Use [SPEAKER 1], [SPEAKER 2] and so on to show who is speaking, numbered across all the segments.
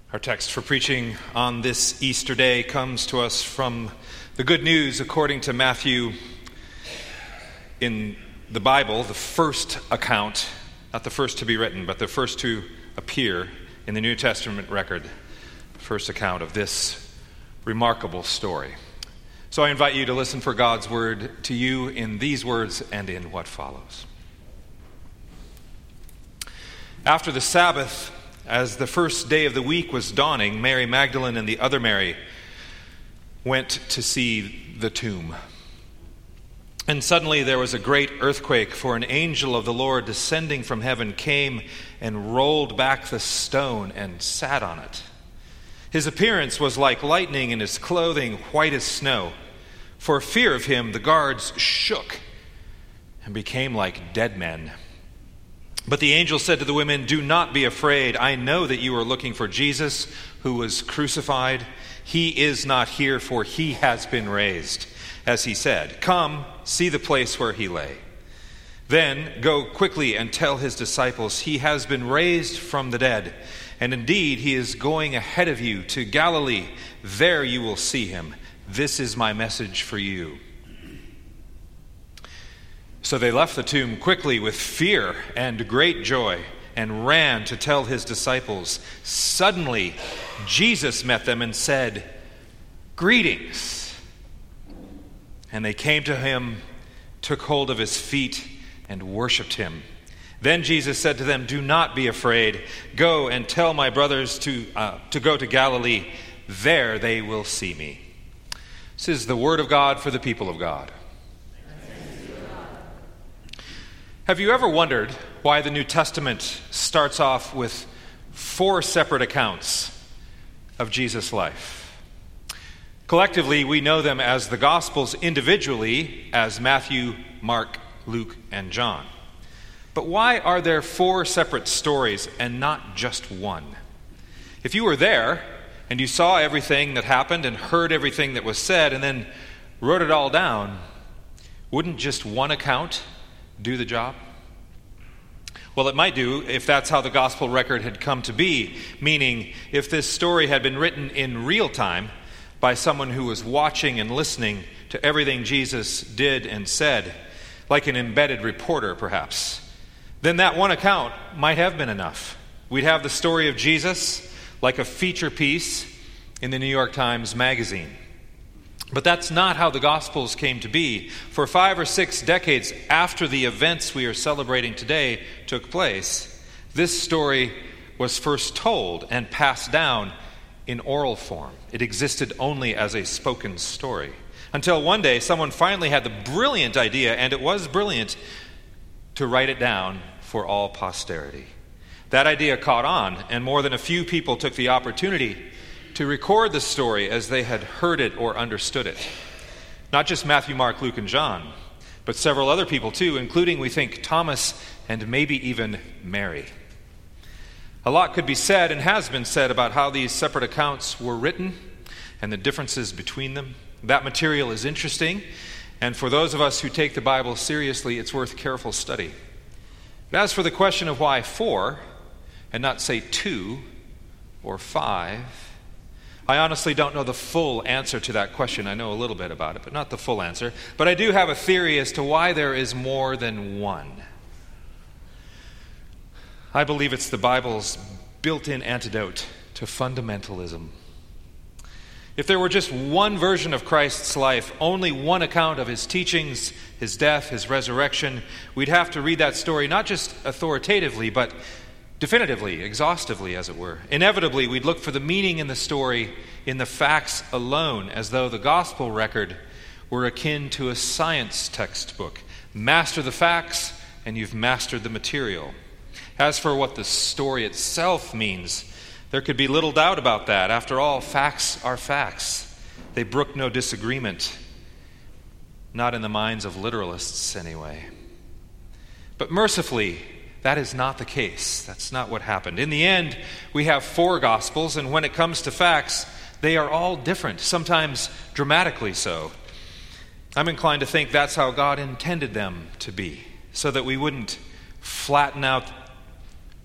[SPEAKER 1] Our text for preaching on this Easter day comes to us from the Good News according to Matthew in the Bible, the first account, not the first to be written, but the first to appear in the New Testament record, the first account of this remarkable story. So I invite you to listen for God's word to you in these words and in what follows. After the Sabbath, as the first day of the week was dawning, Mary Magdalene and the other Mary went to see the tomb. And suddenly there was a great earthquake, for an angel of the Lord descending from heaven came and rolled back the stone and sat on it. His appearance was like lightning and his clothing white as snow. For fear of him, the guards shook and became like dead men. But the angel said to the women, "Do not be afraid. I know that you are looking for Jesus, who was crucified. He is not here, for he has been raised, as he said. Come, see the place where he lay. Then go quickly and tell his disciples, he has been raised from the dead. And indeed, he is going ahead of you to Galilee. There you will see him. This is my message for you." So they left the tomb quickly with fear and great joy and ran to tell his disciples. Suddenly, Jesus met them and said, "Greetings." And they came to him, took hold of his feet, and worshipped him. Then Jesus said to them, "Do not be afraid. Go and tell my brothers to go to Galilee. There they will see me." This is the word of God for the people of God. Have you ever wondered why the New Testament starts off with 4 separate accounts of Jesus' life? Collectively, we know them as the Gospels, individually as Matthew, Mark, Luke, and John. But why are there 4 separate stories and not just one? If you were there and you saw everything that happened and heard everything that was said and then wrote it all down, wouldn't just one account do the job? Well, it might do if that's how the gospel record had come to be, meaning if this story had been written in real time by someone who was watching and listening to everything Jesus did and said, like an embedded reporter perhaps, then that one account might have been enough. We'd have the story of Jesus like a feature piece in the New York Times Magazine. But that's not how the Gospels came to be. For 5 or 6 decades after the events we are celebrating today took place, this story was first told and passed down in oral form. It existed only as a spoken story. Until one day, someone finally had the brilliant idea, and it was brilliant, to write it down for all posterity. That idea caught on, and more than a few people took the opportunity to record the story as they had heard it or understood it. Not just Matthew, Mark, Luke, and John, but several other people too, including, we think, Thomas and maybe even Mary. A lot could be said and has been said about how these separate accounts were written and the differences between them. That material is interesting, and for those of us who take the Bible seriously, it's worth careful study. But as for the question of why 4 and not, say, 2 or 5, I honestly don't know the full answer to that question. I know a little bit about it, but not the full answer. But I do have a theory as to why there is more than one. I believe it's the Bible's built-in antidote to fundamentalism. If there were just one version of Christ's life, only one account of his teachings, his death, his resurrection, we'd have to read that story not just authoritatively, but definitively, exhaustively, as it were. Inevitably, we'd look for the meaning in the story in the facts alone, as though the gospel record were akin to a science textbook. Master the facts, and you've mastered the material. As for what the story itself means, there could be little doubt about that. After all, facts are facts. They brook no disagreement. Not in the minds of literalists, anyway. But mercifully, that is not the case. That's not what happened. In the end, we have 4 Gospels, and when it comes to facts, they are all different, sometimes dramatically so. I'm inclined to think that's how God intended them to be, so that we wouldn't flatten out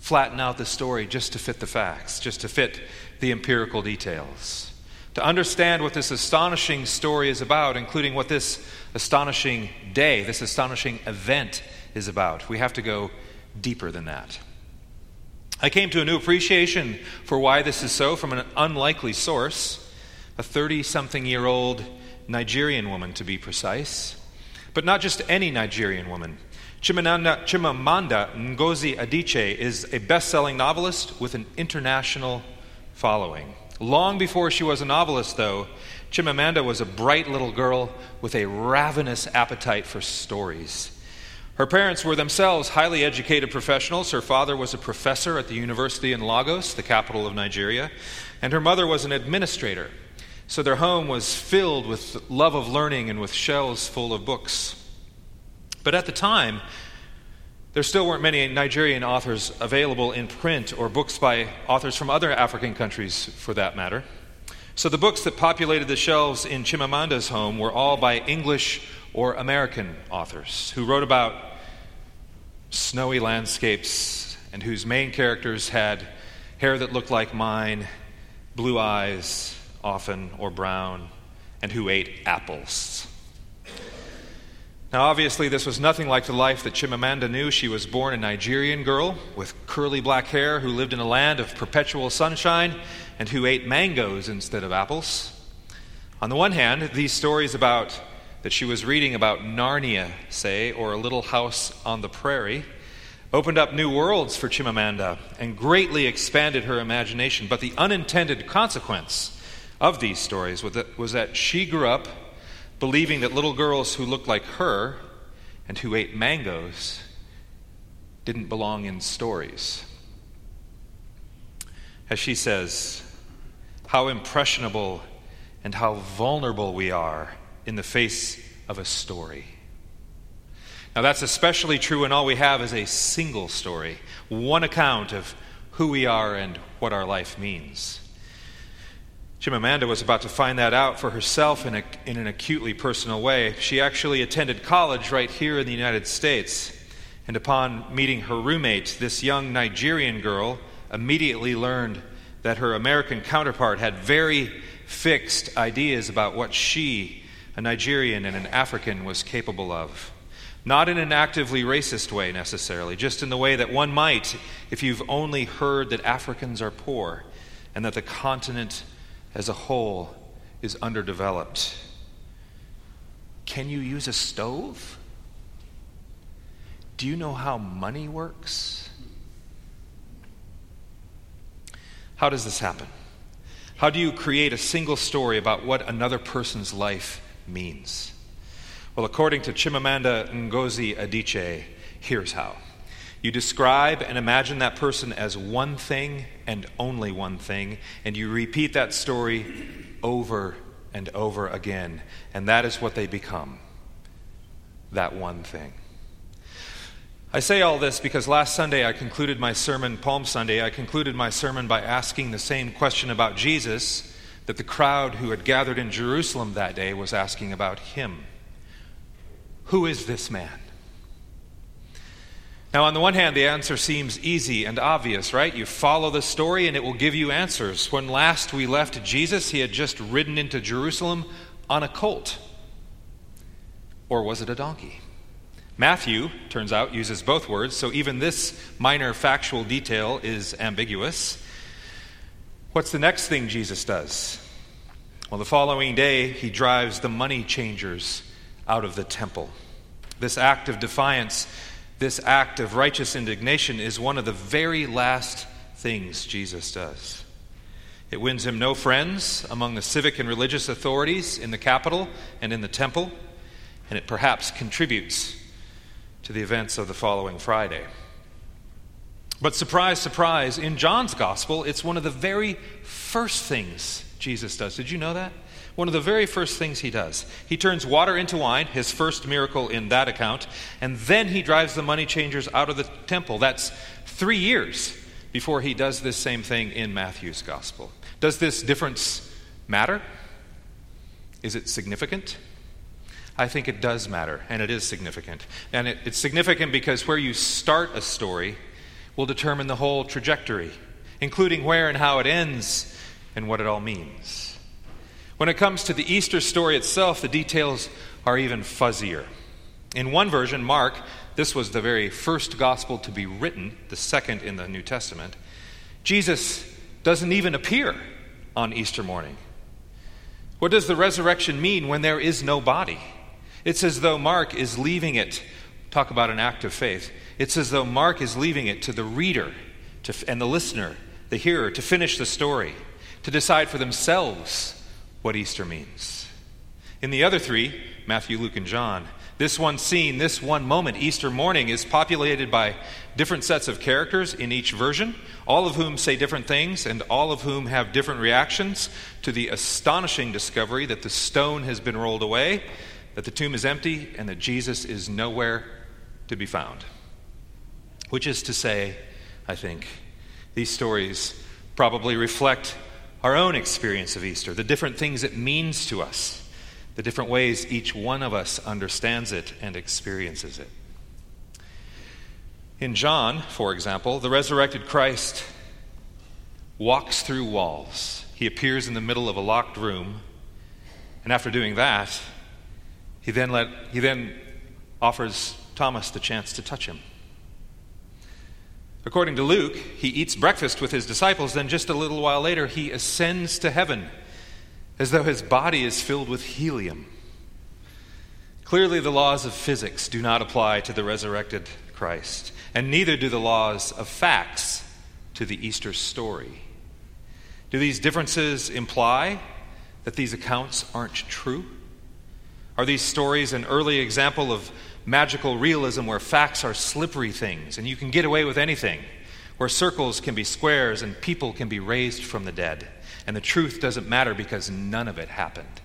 [SPEAKER 1] flatten out the story just to fit the facts, just to fit the empirical details. To understand what this astonishing story is about, including what this astonishing day, this astonishing event is about, we have to go deeper than that. I came to a new appreciation for why this is so from an unlikely source, a 30-something-year-old Nigerian woman, to be precise. But not just any Nigerian woman. Chimamanda Ngozi Adichie is a best-selling novelist with an international following. Long before she was a novelist, though, Chimamanda was a bright little girl with a ravenous appetite for stories. Her parents were themselves highly educated professionals. Her father was a professor at the university in Lagos, the capital of Nigeria, and her mother was an administrator. So their home was filled with love of learning and with shelves full of books. But at the time, there still weren't many Nigerian authors available in print or books by authors from other African countries, for that matter. So the books that populated the shelves in Chimamanda's home were all by English or American authors who wrote about snowy landscapes and whose main characters had hair that looked like mine, blue eyes, often, or brown, and who ate apples. Now, obviously, this was nothing like the life that Chimamanda knew. She was born a Nigerian girl with curly black hair who lived in a land of perpetual sunshine and who ate mangoes instead of apples. On the one hand, these stories about that she was reading about Narnia, say, or A Little House on the Prairie, opened up new worlds for Chimamanda and greatly expanded her imagination. But the unintended consequence of these stories was that she grew up believing that little girls who looked like her and who ate mangoes didn't belong in stories. As she says, how impressionable and how vulnerable we are in the face of a story. Now that's especially true when all we have is a single story, one account of who we are and what our life means. Chimamanda was about to find that out for herself in an acutely personal way. She actually attended college right here in the United States, and upon meeting her roommate, this young Nigerian girl immediately learned that her American counterpart had very fixed ideas about what she, a Nigerian and an African, was capable of. Not in an actively racist way necessarily, just in the way that one might if you've only heard that Africans are poor and that the continent as a whole is underdeveloped. Can you use a stove? Do you know how money works? How does this happen? How do you create a single story about what another person's life means? Well, according to Chimamanda Ngozi Adichie, here's how. You describe and imagine that person as one thing and only one thing, and you repeat that story over and over again, and that is what they become, that one thing. I say all this because last Sunday I concluded my sermon, Palm Sunday, I concluded my sermon by asking the same question about Jesus that the crowd who had gathered in Jerusalem that day was asking about him. Who is this man? Now, on the one hand, the answer seems easy and obvious, right? You follow the story and it will give you answers. When last we left Jesus, he had just ridden into Jerusalem on a colt. Or was it a donkey? Matthew, turns out, uses both words, so even this minor factual detail is ambiguous. What's the next thing Jesus does? Well, the following day, he drives the money changers out of the temple. This act of defiance, this act of righteous indignation is one of the very last things Jesus does. It wins him no friends among the civic and religious authorities in the capital and in the temple, and it perhaps contributes to the events of the following Friday. But surprise, surprise, in John's gospel, it's one of the very first things Jesus does. Did you know that? One of the very first things he does. He turns water into wine, his first miracle in that account, and then he drives the money changers out of the temple. That's 3 years before he does this same thing in Matthew's gospel. Does this difference matter? Is it significant? I think it does matter, and it is significant. And it's significant because where you start a story will determine the whole trajectory, including where and how it ends and what it all means. When it comes to the Easter story itself, the details are even fuzzier. In one version, Mark, this was the very first gospel to be written, the second in the New Testament, Jesus doesn't even appear on Easter morning. What does the resurrection mean when there is no body? It's as though Mark is leaving it, talk about an act of faith, it's as though Mark is leaving it to the reader and the listener, the hearer, to finish the story, to decide for themselves what Easter means. In the other three, Matthew, Luke, and John, this one scene, this one moment, Easter morning, is populated by different sets of characters in each version, all of whom say different things and all of whom have different reactions to the astonishing discovery that the stone has been rolled away, that the tomb is empty, and that Jesus is nowhere to be found. Which is to say, I think, these stories probably reflect our own experience of Easter, the different things it means to us, the different ways each one of us understands it and experiences it. In John, for example, the resurrected Christ walks through walls. He appears in the middle of a locked room, and after doing that, he then offers Thomas the chance to touch him. According to Luke, he eats breakfast with his disciples, then just a little while later, he ascends to heaven as though his body is filled with helium. Clearly, the laws of physics do not apply to the resurrected Christ, and neither do the laws of facts to the Easter story. Do these differences imply that these accounts aren't true? Are these stories an early example of magical realism where facts are slippery things and you can get away with anything, where circles can be squares and people can be raised from the dead, and the truth doesn't matter because none of it happened?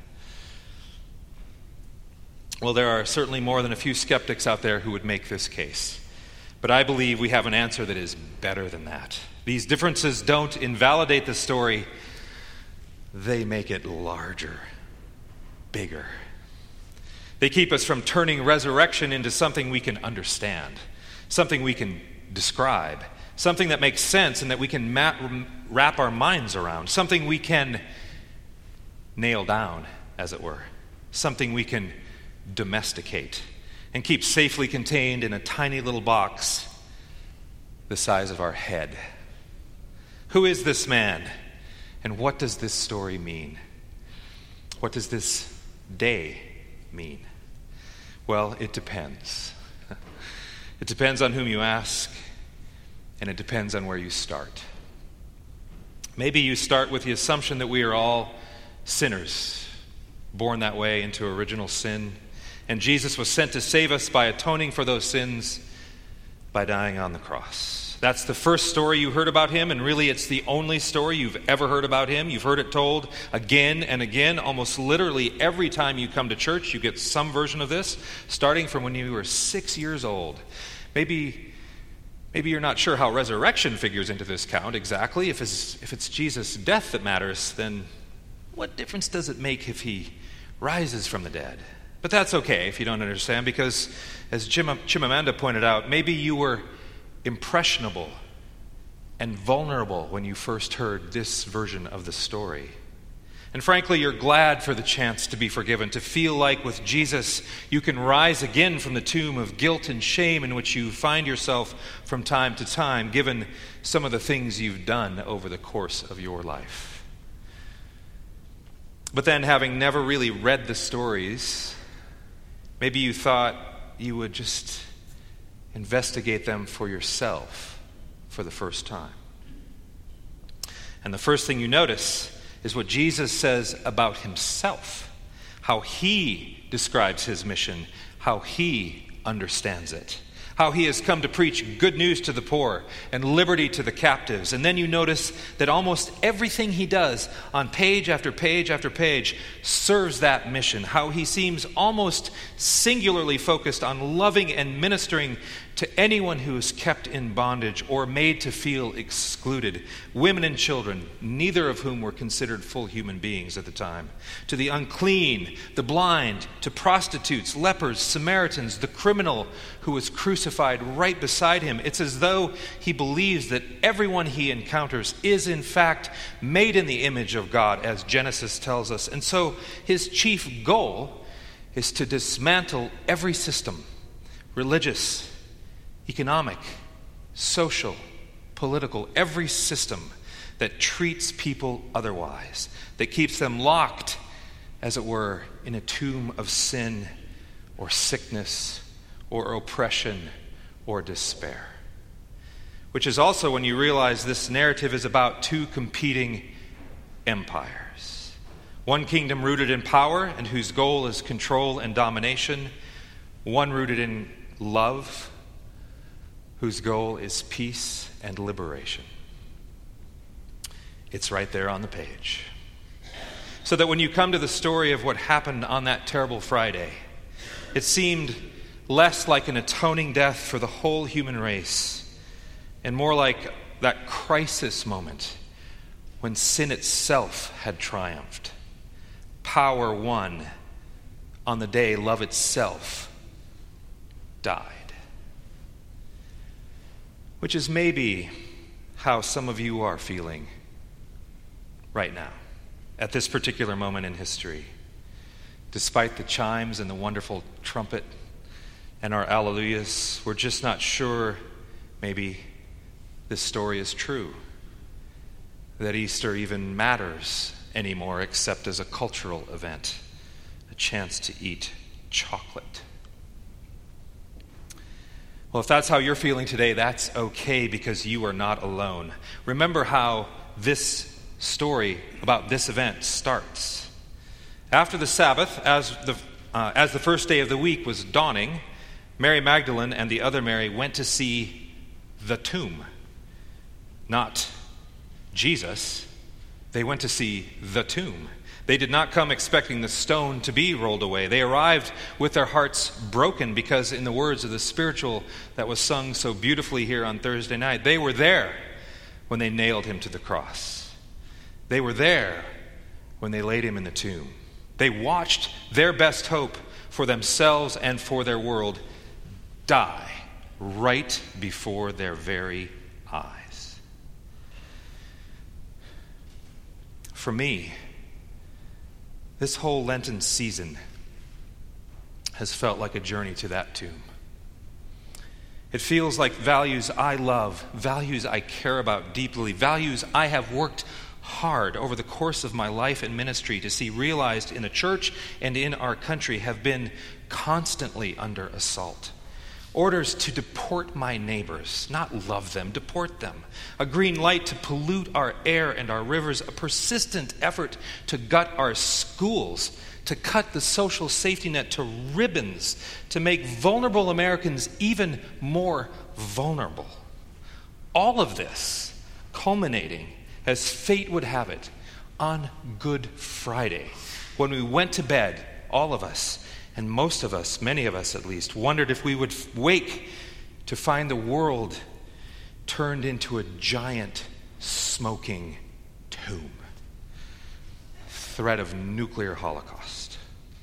[SPEAKER 1] Well, there are certainly more than a few skeptics out there who would make this case. But I believe we have an answer that is better than that. These differences don't invalidate the story. They make it larger, bigger. They keep us from turning resurrection into something we can understand, something we can describe, something that makes sense and that we can wrap our minds around, something we can nail down, as it were, something we can domesticate and keep safely contained in a tiny little box the size of our head. Who is this man, and what does this story mean? What does this day mean? Well, it depends. It depends on whom you ask, and it depends on where you start. Maybe you start with the assumption that we are all sinners, born that way into original sin, and Jesus was sent to save us by atoning for those sins by dying on the cross. That's the first story you heard about him, and really it's the only story you've ever heard about him. You've heard it told again and again. Almost literally every time you come to church, you get some version of this, starting from when you were 6 years old. Maybe you're not sure how resurrection figures into this count exactly. If it's Jesus' death that matters, then what difference does it make if he rises from the dead? But that's okay if you don't understand, because as Chimamanda pointed out, maybe you were impressionable and vulnerable when you first heard this version of the story. And frankly, you're glad for the chance to be forgiven, to feel like with Jesus you can rise again from the tomb of guilt and shame in which you find yourself from time to time, given some of the things you've done over the course of your life. But then, having never really read the stories, maybe you thought you would just investigate them for yourself for the first time. And the first thing you notice is what Jesus says about himself, how he describes his mission, how he understands it, how he has come to preach good news to the poor and liberty to the captives. And then you notice that almost everything he does on page after page after page serves that mission, how he seems almost singularly focused on loving and ministering to anyone who is kept in bondage or made to feel excluded, women and children, neither of whom were considered full human beings at the time, to the unclean, the blind, to prostitutes, lepers, Samaritans, the criminal who was crucified right beside him. It's as though he believes that everyone he encounters is in fact made in the image of God, as Genesis tells us. And so his chief goal is to dismantle every system, religious, economic, social, political, every system that treats people otherwise, that keeps them locked, as it were, in a tomb of sin or sickness or oppression or despair. Which is also when you realize this narrative is about two competing empires. One kingdom rooted in power and whose goal is control and domination. One rooted in love, whose goal is peace and liberation. It's right there on the page. So that when you come to the story of what happened on that terrible Friday, it seemed less like an atoning death for the whole human race and more like that crisis moment when sin itself had triumphed. Power won on the day love itself died. Which is maybe how some of you are feeling right now, at this particular moment in history. Despite the chimes and the wonderful trumpet and our alleluias, we're just not sure maybe this story is true, that Easter even matters anymore except as a cultural event, a chance to eat chocolate. Well, if that's how you're feeling today, that's okay because you are not alone. Remember how this story about this event starts. After the Sabbath, as the first day of the week was dawning, Mary Magdalene and the other Mary went to see the tomb. Not Jesus. They went to see the tomb. They did not come expecting the stone to be rolled away. They arrived with their hearts broken because, in the words of the spiritual that was sung so beautifully here on Thursday night, they were there when they nailed him to the cross. They were there when they laid him in the tomb. They watched their best hope for themselves and for their world die right before their very eyes. For me, this whole Lenten season has felt like a journey to that tomb. It feels like values I love, values I care about deeply, values I have worked hard over the course of my life and ministry to see realized in the church and in our country have been constantly under assault. Orders to deport my neighbors, not love them, deport them. A green light to pollute our air and our rivers. A persistent effort to gut our schools, to cut the social safety net to ribbons, to make vulnerable Americans even more vulnerable. All of this culminating, as fate would have it, on Good Friday, when we went to bed, all of us, and most of us, many of us at least, wondered if we would wake to find the world turned into a giant smoking tomb. Threat of nuclear holocaust.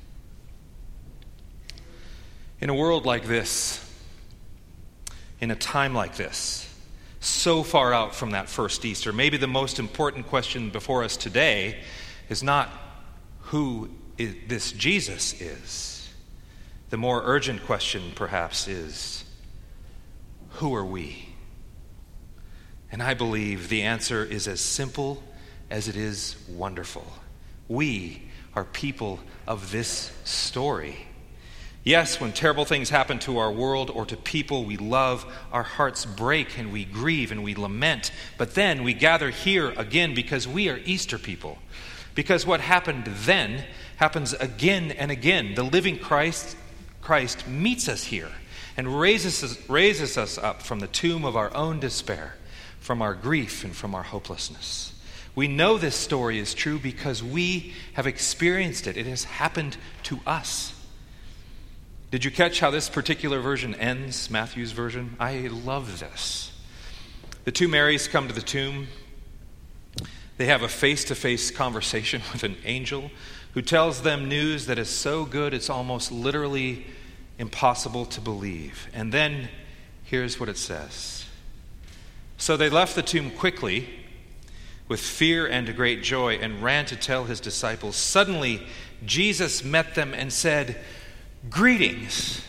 [SPEAKER 1] In a world like this, in a time like this, so far out from that first Easter, maybe the most important question before us today is not who this Jesus is. The more urgent question, perhaps, is, who are we? And I believe the answer is as simple as it is wonderful. We are people of this story. Yes, when terrible things happen to our world or to people we love, our hearts break and we grieve and we lament. But then we gather here again because we are Easter people. Because what happened then happens again and again. The living Christ meets us here and raises us up from the tomb of our own despair, from our grief and from our hopelessness. We know this story is true because we have experienced it. It has happened to us. Did you catch how this particular version ends, Matthew's version? I love this. The two Marys come to the tomb. They have a face-to-face conversation with an angel who tells them news that is so good it's almost literally impossible to believe. And then here's what it says. So they left the tomb quickly with fear and great joy and ran to tell his disciples. Suddenly Jesus met them and said, "Greetings."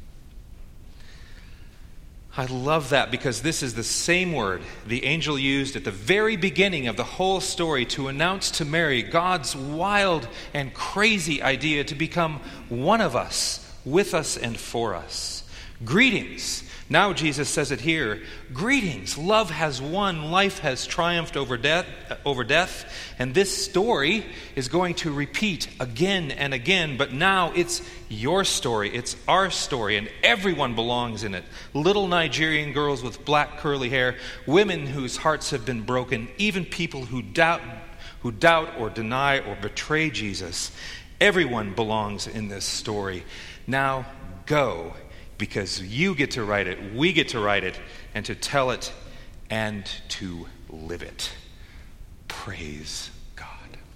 [SPEAKER 1] I love that because this is the same word the angel used at the very beginning of the whole story to announce to Mary God's wild and crazy idea to become one of us, with us and for us. Greetings. Now Jesus says it here. Greetings. Love has won. Life has triumphed over death. And this story is going to repeat again and again. But now it's your story. It's our story. And everyone belongs in it. Little Nigerian girls with black curly hair. Women whose hearts have been broken. Even people who doubt or deny or betray Jesus. Everyone belongs in this story. Now go. Because you get to write it, we get to write it, and to tell it, and to live it. Praise God.